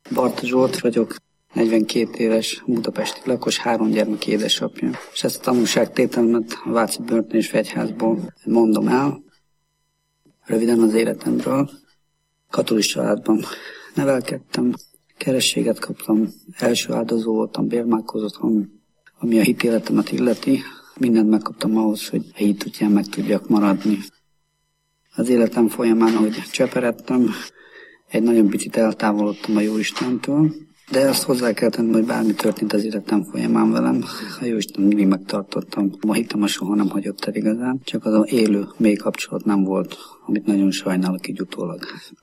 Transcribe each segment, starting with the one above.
Barta Zsolt vagyok, 42 éves, budapesti lakos, 3 gyermek édesapja. És ezt a tanulságtételemet a Váci Börtön és Fegyházból mondom el. Röviden az életemről. Katolikus családban nevelkedtem, kerességet kaptam, első áldozó voltam, bérmálkozottam, ami a hitéletemet illeti. Mindent megkaptam ahhoz, hogy a hit útján meg tudjak maradni. Az életem folyamán, ahogy cseperedtem, egy nagyon picit eltávolodtam a Jóistentől, de azt hozzá kell tenni, hogy bármi történt az életem folyamán velem, a Jóisten mindig megtartottam. A hitem soha nem hagyott el igazán, csak az az élő, mély kapcsolat nem volt, amit nagyon sajnálok így utólag.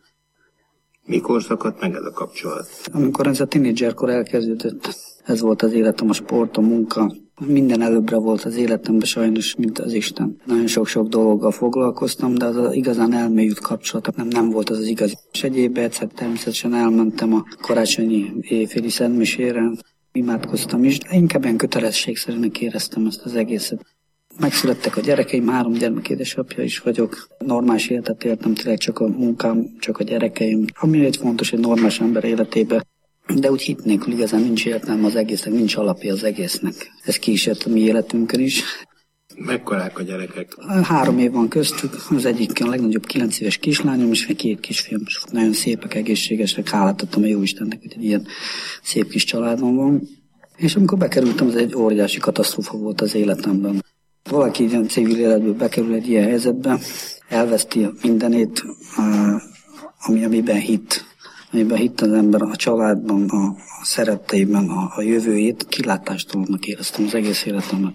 Mikor szakadt meg ez a kapcsolat? Amikor ez a tínédzserkor elkezdődött, ez volt az életem, a sport, a munka. Minden előbbre volt az életemben sajnos, mint az Isten. Nagyon sok-sok dologgal foglalkoztam, de az igazán elmélyült kapcsolat nem volt az igazi. És egyébben egyszer természetesen elmentem a karácsonyi éjféli szentmisére, imádkoztam is, de inkább ilyen kötelességszerűnek éreztem ezt az egészet. Megszülettek a gyerekeim, 3 gyermek édesapja is vagyok. Normális életet éltem, tényleg csak a munkám, csak a gyerekeim. Ami egy fontos egy normális ember életében. De úgy hit nélkül igazán nincs értelme az egésznek, nincs alapja az egésznek. Ez kísért a mi életünkön is. Mekkorák a gyerekek? 3 év van köztük, az egyik a legnagyobb 9 éves kislányom, és 2 kisfiam. Nagyon szépek, egészségesek, hálát adtam a Jóistennek, hogy egy ilyen szép kis családom van. És amikor bekerültem, ez egy óriási katasztrófa volt az életemben. Valaki ilyen civil életből bekerül egy ilyen helyzetbe, elveszti mindenét, amiben hitt. Amiben hitt az ember a családban, a szeretteiben, a jövőjét, kilátástalannak éreztem az egész életemben.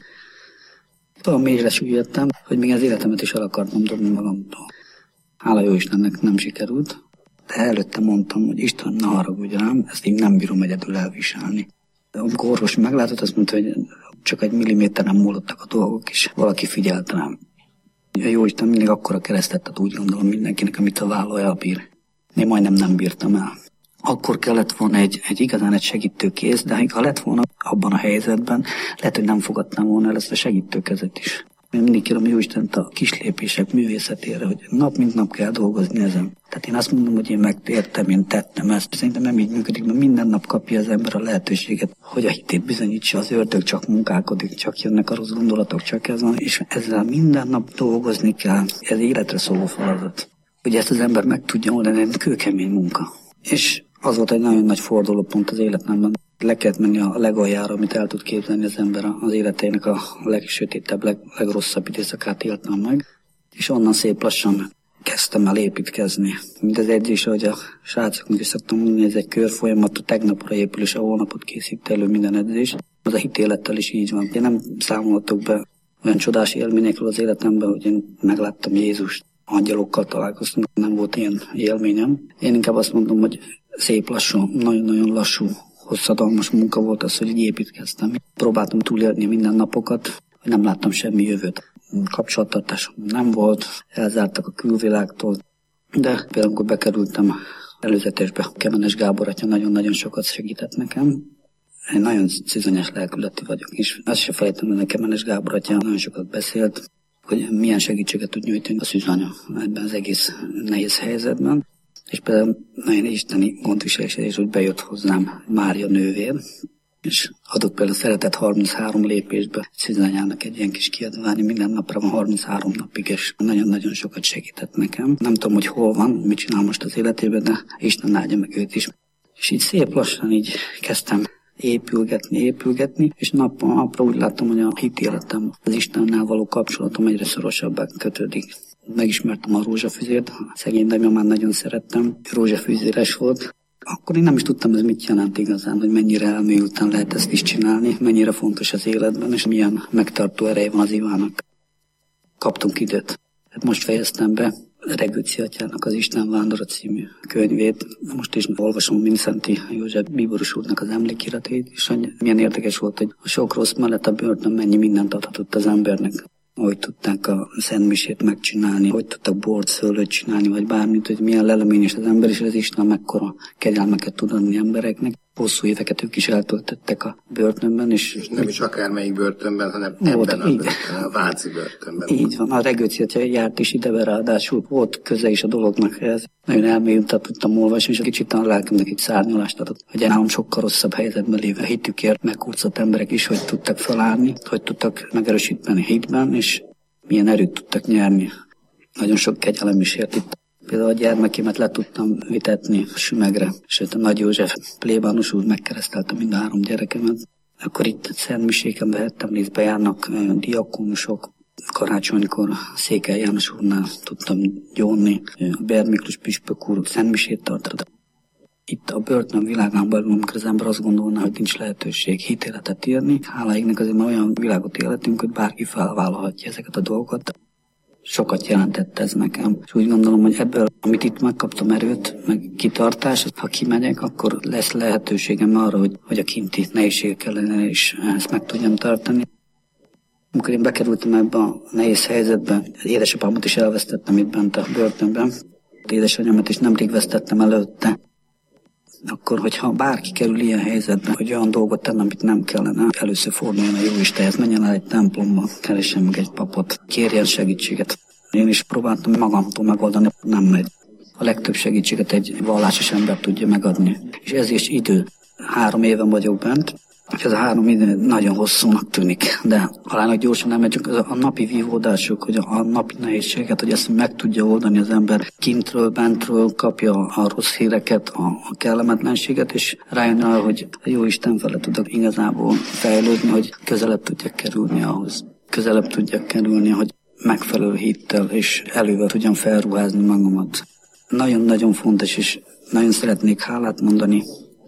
Talán mélyre süllyedtem, hogy még az életemet is el akartam dobni magamtól. Hála jó Istennek nem sikerült, de előtte mondtam, hogy Isten, ne haragudj rám, ezt én nem bírom egyedül elviselni. Amikor orvos meglátott, azt mondta, hogy csak egy milliméteren múlottak a dolgok, és valaki figyelt rám. A Jóisten mindig akkora keresztet ad, úgy gondolom mindenkinek, amit a válla elbír. Én majdnem nem bírtam el. Akkor kellett volna egy igazán egy segítőkész, de ha lett volna abban a helyzetben, lehet, hogy nem fogadtam volna el ezt a segítőkezet is. Én mindig kérem Jóistent a kislépések művészetére, hogy nap mint nap kell dolgozni ezen. Tehát én azt mondom, hogy én megtértem, én tettem ezt. Szerintem nem így működik, mert minden nap kapja az ember a lehetőséget, hogy a hitét bizonyítsa, az ördög csak munkálkodik, csak jönnek a rossz gondolatok, csak ez van, és ezzel minden nap dolgozni kell. Ez életre szóló feladat. Hogy ezt az ember meg tudja oldani, egy kőkemény munka. És az volt egy nagyon nagy fordulópont az életemben. Le kellett menni a legaljára, amit el tud képzelni az ember az életének a legsötétebb, legrosszabb időszakát éltem meg. És onnan szép lassan kezdtem el építkezni. Mint az edzés, ahogy a srácoknak is szoktam mondani, ez egy körfolyamat, tegnapra épül, és a holnapot készít elő minden edzés. Az a hitélettel is így van. Én nem számoltok be olyan csodás élményekről az életemben, hogy én megláttam Jézust. Angyalokkal találkoztam, nem volt ilyen élményem. Én inkább azt mondom, hogy szép lassú, nagyon-nagyon lassú, hosszadalmas munka volt az, hogy így építkeztem. Próbáltam túlélni minden napokat, hogy nem láttam semmi jövőt. Kapcsolattartásom nem volt, elzártak a külvilágtól, de például amikor bekerültem előzetesbe, Kemenes Gábor atya nagyon-nagyon sokat segített nekem. Én nagyon szizonyos lelkületű vagyok, és azt se felejtem, hogy a Kemenes Gábor atya nagyon sokat beszélt, hogy milyen segítséget tud nyújtani a szűzanya ebben az egész nehéz helyzetben. És például nagyon isteni gondviselésre is, hogy bejött hozzám Mária nővér, és adott például Szeretet 33 lépésbe szűzanyának egy ilyen kis kiadvány, minden napra van 33 napig, és nagyon-nagyon sokat segített nekem. Nem tudom, hogy hol van, mit csinál most az életében, de Isten áldja meg őt is. És így szép lassan így kezdtem épülgetni, és napra úgy láttam, hogy a hitéletem, az Istennel való kapcsolatom egyre szorosabbá kötődik. Megismertem a rózsafüzért, szegény nagymamát nagyon szerettem, rózsafűzéres volt. Akkor én nem is tudtam, ez mit jelent igazán, hogy mennyire elmélyülten lehet ezt is csinálni, mennyire fontos az életben, és milyen megtartó ereje van az Ivának. Kaptunk időt. Most fejeztem be Regőci atyának az Isten vándora című könyvét. Most is olvasom Minszenti József bíboros úrnak az emlékiratét, és milyen érdekes volt, hogy a sok rossz mellett a börtön mennyi mindent adhatott az embernek. Hogy tudták a szentmisét megcsinálni, hogy tudtak bort, szőlőt csinálni, vagy bármit, hogy milyen leleményes az ember, és az Isten mekkora kegyelmeket tud adni embereknek. hosszú éveket ők is eltöltöttek a börtönben. És nem is akármelyik börtönben, hanem ebben a börtönben, a váci börtönben. Így van, a Regőci járt is ide, ráadásul volt köze is a dolognak ez. Nagyon elmélyültet tudtam olvasni, és kicsit a lelkemnek egy szárnyalást adott, hogy nálam sokkal rosszabb helyzetben lévő hitükért megkurcolt emberek is, hogy tudtak felállni, hogy tudtak megerősíteni hitben, és milyen erőt tudtak nyerni. Nagyon sok kegyelem is ért itt. Például a gyermekémet le tudtam vitetni Sümegre, sőt a Nagy József plébános úr megkeresztelte mind a 3 gyerekemet. Akkor itt szentmiséken vehettem részt, bejárnak diakonusok. Karácsonykor Székely János úrnál tudtam gyónni, a Bér Miklós püspök úr szentmisét tartott. Itt a börtön világán belül, amikor az ember azt gondolná, hogy nincs lehetőség hitéletet írni, hála égnek azért már olyan világot életünk, hogy bárki felvállalhatja ezeket a dolgokat. Sokat jelentett ez nekem. És úgy gondolom, hogy ebből, amit itt megkaptam erőt, meg kitartás, ha kimegyek, akkor lesz lehetőségem arra, hogy a kinti nehézségek ellenére is ezt meg tudjam tartani. Amikor én bekerültem ebbe a nehéz helyzetbe, édesapámat is elvesztettem itt bent a börtönben. Édesanyámat is nemrég vesztettem előtte. Akkor, hogyha bárki kerül ilyen helyzetbe, hogy olyan dolgot tenne, amit nem kellene, először forduljon a Jóistenhez, menjen el egy templomba, keressen meg egy papot, kérjen segítséget. Én is próbáltam magamtól megoldani, nem megy. A legtöbb segítséget egy vallásos ember tudja megadni. És ez is idő. 3 éven vagyok bent, és ez a 3 idő nagyon hosszúnak tűnik, de alának gyorsan nem megy, csak a napi vívódások, hogy a napi nehézséget, hogy ezt meg tudja oldani az ember kintről, bentről, kapja a rossz híreket, a kellemetlenséget, és rájön arra, hogy a Jóisten fele tudok igazából fejlődni, hogy közelebb tudjak kerülni ahhoz. Közelebb tudjak kerülni, hogy megfelelő hittel és elővel tudjam felruházni magamat. Nagyon-nagyon fontos, és nagyon szeretnék hálát mondani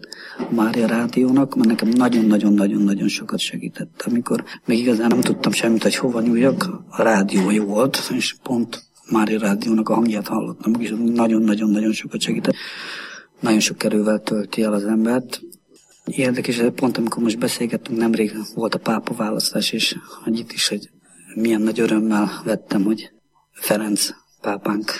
a Mária Rádiónak, mert nekem nagyon-nagyon-nagyon sokat segített. Amikor még igazán nem tudtam semmit, hogy hova nyúljak, a rádió jó volt, és pont Mária Rádiónak a hangját hallottam, és nagyon-nagyon-nagyon sokat segített. Nagyon sok erővel tölti el az embert. Érdekes, hogy pont amikor most beszélgettünk, nemrég volt a pápa választás, és hogy itt is, hogy milyen nagy örömmel vettem, hogy Ferenc pápánk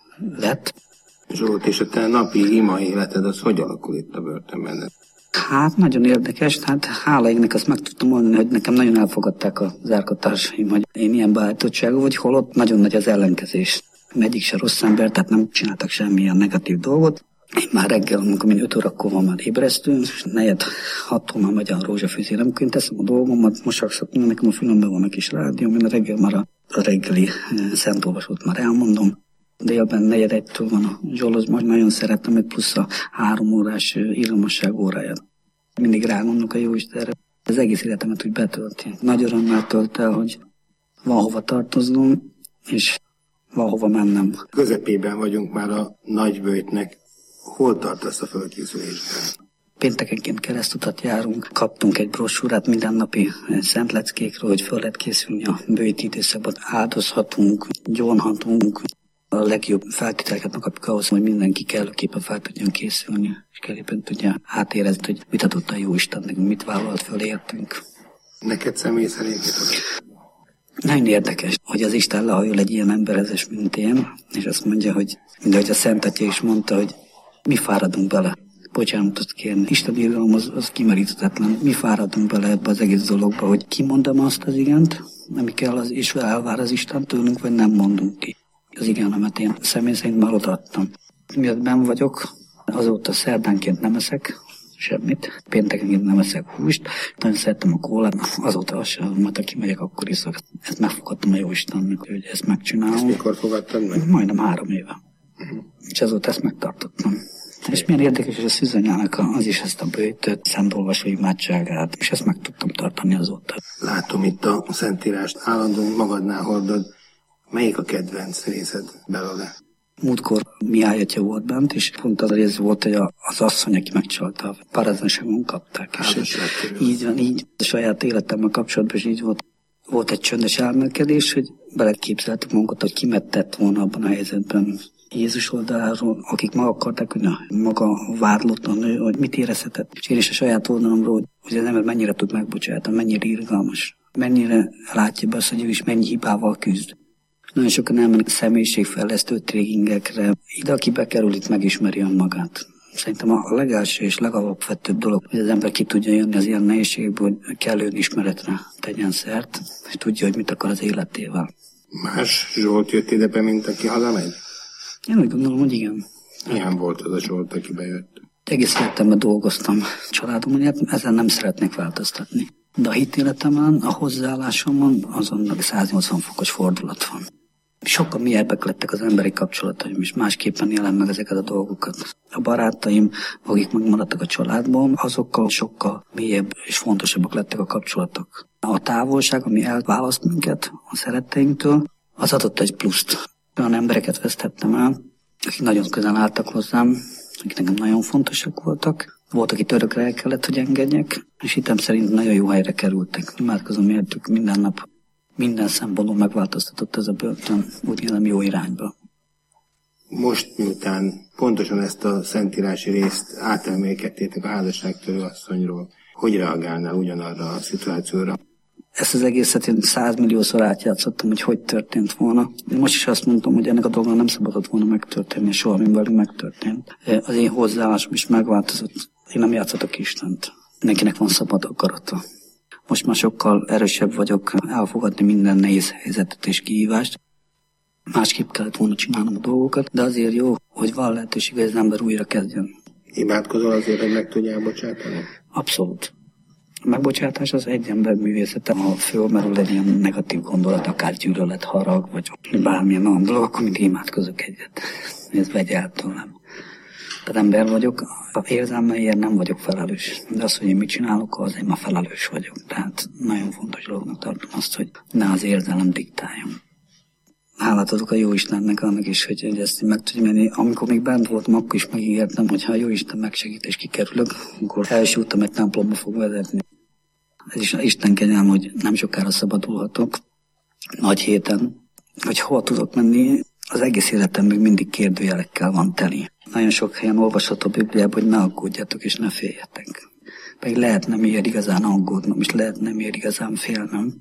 lett. Zsolt, és a te napi ima életed az hogy alakul itt a börtönben? Hát nagyon érdekes, hát hála égnek azt meg tudtam mondani, hogy nekem nagyon elfogadták az árkatársaim, hogy én ilyen beállítottságú vagy, holott nagyon nagy az ellenkezés. Egyik se rossz ember, tehát nem csináltak semmilyen negatív dolgot. Én már reggel, amikor 5 órakor van már ébresztő, és 4-6-tól már megy a rózsafűzé, amikor én teszem a dolgomat, mosakszok, nekem a fülemben van a kis rádió, én a reggel már a reggeli szentolvasót már elmondom. Délben 4-1-től van a Zsolhoz, majd nagyon szeretem, hogy plusz a 3 órás íromosság óráját. Mindig rágondolok a Jóistenre. Az egész életemet úgy betölti. Nagy örömmel tölt el, hogy van hova tartoznom, és van hova mennem. Közepében vagyunk már a nagyböjtnek. Hol tartasz a fölkészülésben? Péntekenként keresztutat járunk, kaptunk egy brossúrát mindennapi szentleckékről, hogy föl lehet készülni a bőjti időszakban. Áldozhatunk, gyónhatunk. A legjobb feltételeket kapjuk ahhoz, hogy mindenki kellőképpen fel tudjon készülni, és kellőképpen tudja átérezni, hogy mit adott a Jóisten nekünk, mit vállalt föl értünk. Neked személy szerint mit adott? Nagyon érdekes, hogy az Isten lehajol egy ilyen emberhez, mint én, és azt mondja, hogy mindahogy a Szent Atya is mondta, hogy mi fáradunk bele. Bocsánatot kérni. Isten irgalom az kimeríthetetlen. Mi fáradunk bele ebbe az egész dologba, hogy kimondom azt az igent, ami kell, az, és elvár az Isten tőlünk, vagy nem mondunk ki. Az igenemet én személy szerint már odaadtam. Miatt benn vagyok, azóta szerdánként nem eszek semmit, péntekenként nem eszek húst, nagyon szerettem a kólát, azóta azt sem, majd ha kimegyek, akkor iszok. Ezt megfogadtam a Jóistennek, hogy ezt megcsinálom. Ezt mikor fogadtad meg? Majdnem 3 éve. És azóta ezt megtartottam. És milyen érdekes, hogy a Szűzanyának az is ezt a bőjtött szentolvasó imádságát, és ezt meg tudtam tartani azóta. Látom itt a Szentírást, állandóan magadnál hordod. Melyik a kedvenc részed belőle? Múltkor Mihály atya volt bent, és pont az rész volt, hogy az asszony, aki megcsalta, a parazánságon kapták. És így van, így a saját életemmel kapcsolatban is így volt. Volt egy csöndes elmélkedés, hogy beleképzeltük magunkat, hogy kimettett volna abban a helyzetben Jézus oldaláról, akik maga akarták, hogy maga vádlottan nő, hogy mit érezhetett. És én is a saját oldalamról, hogy az ember mennyire tud megbocsátani, mennyire irgalmas, mennyire látja be azt, hogy ő is mennyi hibával küzd. Nagyon sokan elmennek személyiségfejlesztő tréningekre. Ide, aki bekerül, itt megismeri önmagát. Szerintem a legelső és legalapvetőbb dolog, hogy az ember ki tudja jönni az ilyen nehézségből, hogy kellő ismeretre tegyen szert, és tudja, hogy mit akar az életével. Más Zsolt jött ide be, mint aki hazamegy? Én úgy gondolom, hogy igen. Milyen volt az a Zsolt, aki bejött? Egész életemben dolgoztam családomon, ezen nem szeretnék változtatni. De a hitéletemen, a hozzáállásomon azon 180 fokos fordulat van. Sokkal mélyebbek lettek az emberi kapcsolataim, és másképpen élem meg ezeket a dolgokat. A barátaim, akik megmaradtak a családban, azokkal sokkal mélyebb és fontosabbak lettek a kapcsolatok. A távolság, ami elválaszt minket a szeretteinktől, az adott egy pluszt. Olyan embereket vesztettem el, akik nagyon közel álltak hozzám, akik nekem nagyon fontosak voltak. Volt, aki örökre el kellett, hogy engedjek, és hittem szerint nagyon jó helyre kerültek. Imádkozom értük minden nap. Minden szempontból megváltoztatott ez a börtön, úgy élem jó irányba. Most, miután pontosan ezt a szentírási részt átemelkedtétek a házasságtörő asszonyról, hogy reagálnál ugyanarra a szituációra? Ezt az egészet én 100 milliószor átjátszottam, hogy történt volna. Én most is azt mondtam, hogy ennek a dolgnak nem szabadott volna megtörténni, és soha min velünk megtörtént. Az én hozzáállásom is megváltozott. Én nem játszhatok Istent. Mindenkinek van szabad akarata. Most már sokkal erősebb vagyok elfogadni minden nehéz helyzetet és kihívást. Másképp kellett volna csinálnom a dolgokat, de azért jó, hogy van lehetőség, hogy az ember újra kezdjen. Imádkozol azért, hogy meg tudjál bocsátani? Abszolút. A megbocsátás az egy ember művészete, ha fölmerül egy ilyen negatív gondolat, akár gyűlölet, harag, vagy bármilyen olyan dolog, akkor mindig imádkozok egyet. Ez vegye el tőlem. Tehát ember vagyok, a érzelmeiért nem vagyok felelős. De az, hogy én mit csinálok, az én már felelős vagyok. Tehát nagyon fontos dolognak tartom azt, hogy ne az érzelem diktáljon. Hálát adok a Jóistennek annak is, hogy ezt meg tudjam menni. Amikor még bent voltam, akkor is megígértem, hogy ha a Jóisten megsegít és kikerülök, akkor első utam egy templomba fog vezetni. Ez is Isten kegyelme, hogy nem sokára szabadulhatok. Nagy héten, hogy hova tudok menni, az egész életem még mindig kérdőjelekkel van teli. Nagyon sok helyen olvasható a Bibliában, hogy ne aggódjatok és ne féljetek. Pedig lehet nem ér igazán aggódnom, és lehet nem ér igazán félnem.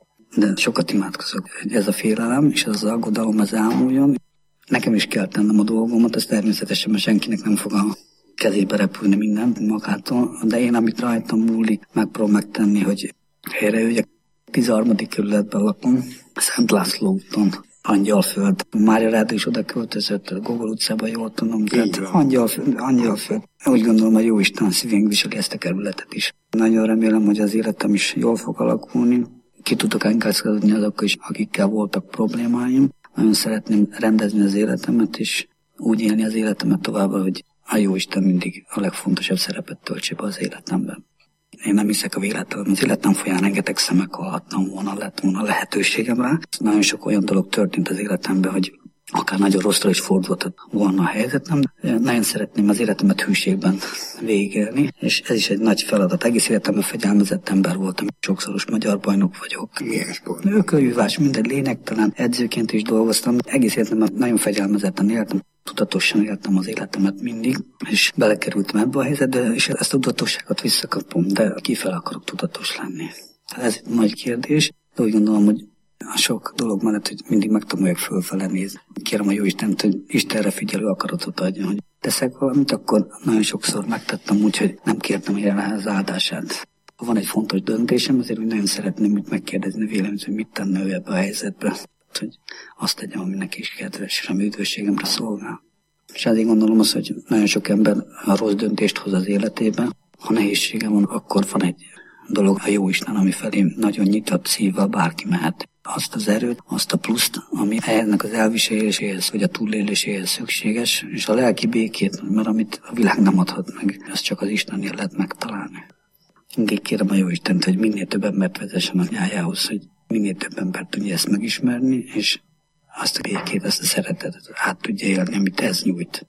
De sokat imádkozok, hogy ez a félelem és ez az aggodalom az elmúljon. Nekem is kell tennem a dolgomat, ez természetesen, mert senkinek nem fog a kezébe repülni minden magától. De én, amit rajtam múlik, megpróbálom megtenni, hogy helyrejöjjek. 13. kerületben lakom, Szent László úton. Angyalföld. Mária Ráda is oda költözött, a Gogol utcában, jól tudom. Tehát Angyalföld. Úgy gondolom, hogy Jóisten szívén viseli ezt a kerületet is. Nagyon remélem, hogy az életem is jól fog alakulni. Ki tudok engedni azok is, akikkel voltak problémáim. Nagyon szeretném rendezni az életemet, és úgy élni az életemet tovább, hogy a Jóisten mindig a legfontosabb szerepet töltse be az életemben. Én nem hiszek a véletlenül, az életem folyán rengetegszer meghalhattam volna, lett volna lehetőségem rá. Nagyon sok olyan dolog történt az életemben, hogy akár nagyon rosszra is fordulhat volna a helyzetem. Nagyon szeretném az életemet hűségben végigélni, és ez is egy nagy feladat. Egész életemben fegyelmezett ember voltam, sokszoros magyar bajnok vagyok. Milyen sport? Ökölhívás, mindegy lényegtelen, edzőként is dolgoztam. Egész életemben nagyon fegyelmezetten éltem. Tudatosan éltem az életemet mindig, és belekerültem ebbe a helyzetbe, és ezt a tudatosságot visszakapom, de kifele akarok tudatos lenni. Ez egy nagy kérdés, de úgy gondolom, hogy a sok dolog mellett, hogy mindig megtanuljak fölfele nézni. Kérem a Jóistent, hogy Istenre figyelő akaratot adjon, hogy teszek valamit, akkor nagyon sokszor megtettem úgy, hogy nem kértem el az áldását. Ha van egy fontos döntésem, azért nagyon szeretném úgy megkérdezni véleményt, hogy mit tenne ő ebbe a helyzetbe. Hogy azt tegyem, ami neki is kedves, és a üdvösségemre szolgál. És azért gondolom azt, hogy nagyon sok ember a rossz döntést hoz az életében. Ha nehézsége van, akkor van egy dolog a Jóisten, ami felé nagyon nyitott szívvel bárki mehet. Azt az erőt, azt a pluszt, ami ennek az elviseléséhez, vagy a túléléséhez szükséges, és a lelki békét, mert amit a világ nem adhat meg, azt csak az Istennél lehet megtalálni. Mindig kérem a Jóistent, hogy minél több embert vezessen a nyájához, hogy minél több ember tudja ezt megismerni, és azt a békét, azt a szeretetet át tudja élni, amit ez nyújt.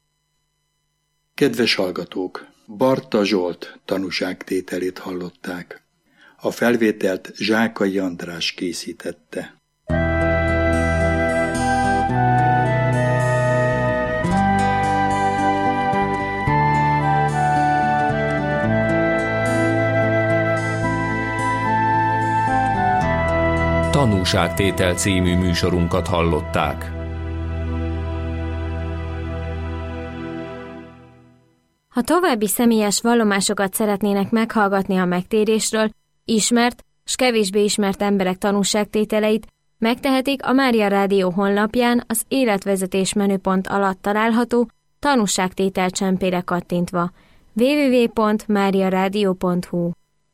Kedves hallgatók! Barta Zsolt tanúságtételét hallották. A felvételt Zsákai András készítette. Tanúságtétel című műsorunkat hallották. Ha további személyes vallomásokat szeretnének meghallgatni a megtérésről, ismert s kevésbé ismert emberek tanúságtételeit, megtehetik a Mária Rádió honlapján az életvezetés menüpont alatt található tanúságtétel csempére kattintva. www.mariaradio.hu